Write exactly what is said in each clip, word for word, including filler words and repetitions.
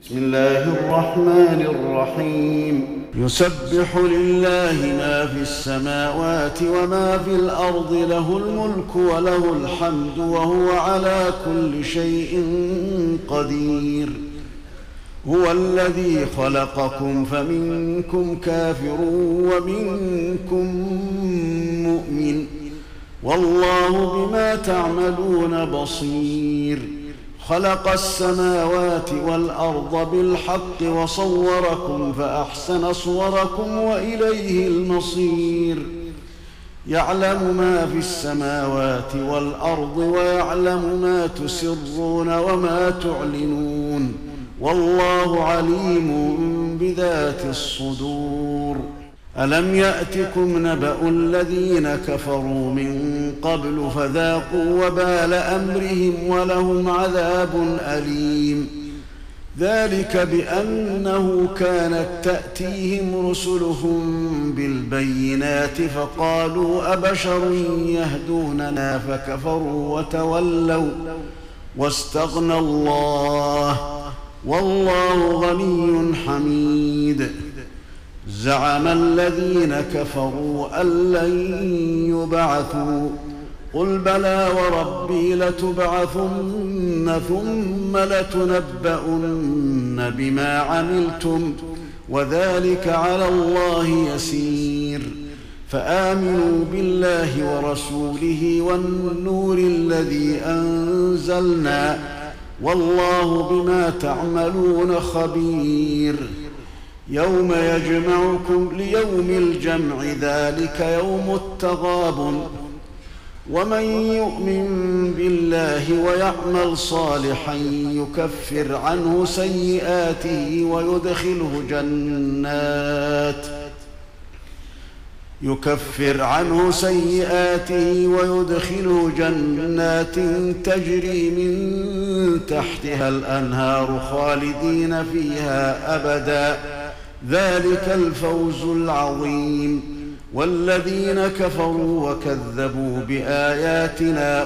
بسم الله الرحمن الرحيم يسبح لله ما في السماوات وما في الأرض له الملك وله الحمد وهو على كل شيء قدير هو الذي خلقكم فمنكم كافر ومنكم مؤمن والله بما تعملون بصير خلق السماوات والأرض بالحق وصوركم فأحسن صوركم وإليه المصير يعلم ما في السماوات والأرض ويعلم ما تسرون وما تعلنون والله عليم بذات الصدور ألم يأتكم نبأ الذين كفروا من قبل فذاقوا وبال أمرهم ولهم عذاب أليم ذلك بأنه كانت تأتيهم رسلهم بالبينات فقالوا أبشر يهدوننا فكفروا وتولوا واستغنى الله والله غني حميد زعم الذين كفروا أن لن يبعثوا قل بلى وربي لتبعثن ثم لتنبؤن بما عملتم وذلك على الله يسير فآمنوا بالله ورسوله والنور الذي أنزلنا والله بما تعملون خبير يوم يجمعكم ليوم الجمع ذلك يوم التغابن ومن يؤمن بالله ويعمل صالحا يكفر عنه سيئاته ويدخله جنات يكفر عنه سيئاته ويدخله جنات تجري من تحتها الأنهار خالدين فيها أبدا ذلك الفوز العظيم والذين كفروا وكذبوا بآياتنا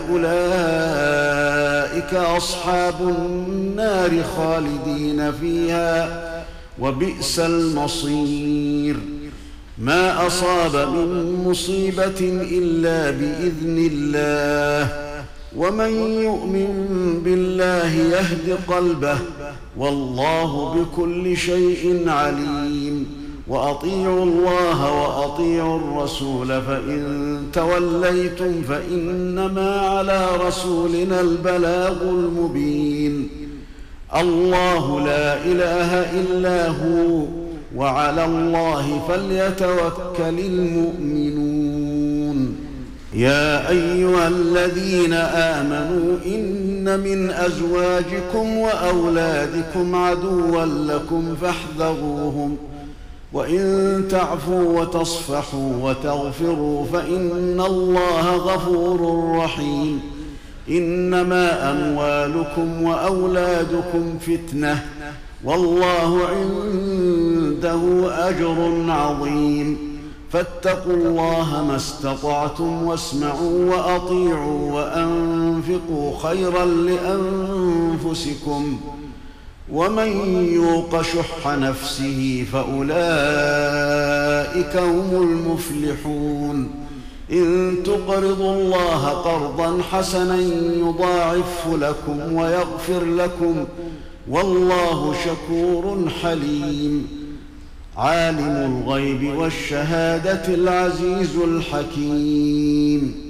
أولئك أصحاب النار خالدين فيها وبئس المصير ما أصاب من مصيبة إلا بإذن الله ومن يؤمن بالله يهد قلبه والله بكل شيء عليم وأطيعوا الله وأطيعوا الرسول فإن توليتم فإنما على رسولنا البلاغ المبين الله لا إله إلا هو وعلى الله فليتوكل المؤمنون يا أيها الذين آمنوا إن من أزواجكم وأولادكم عدوا لكم فاحذروهم وإن تعفوا وتصفحوا وتغفروا فإن الله غفور رحيم إنما أموالكم وأولادكم فتنة والله عنده أجر عظيم فاتقوا الله ما استطعتم واسمعوا وأطيعوا وأنفقوا خيرا لأنفسكم ومن يوق شح نفسه فأولئك هم المفلحون إن تقرضوا الله قرضا حسنا يضاعفه لكم ويغفر لكم والله شكور حليم عالم الغيب والشهادة العزيز الحكيم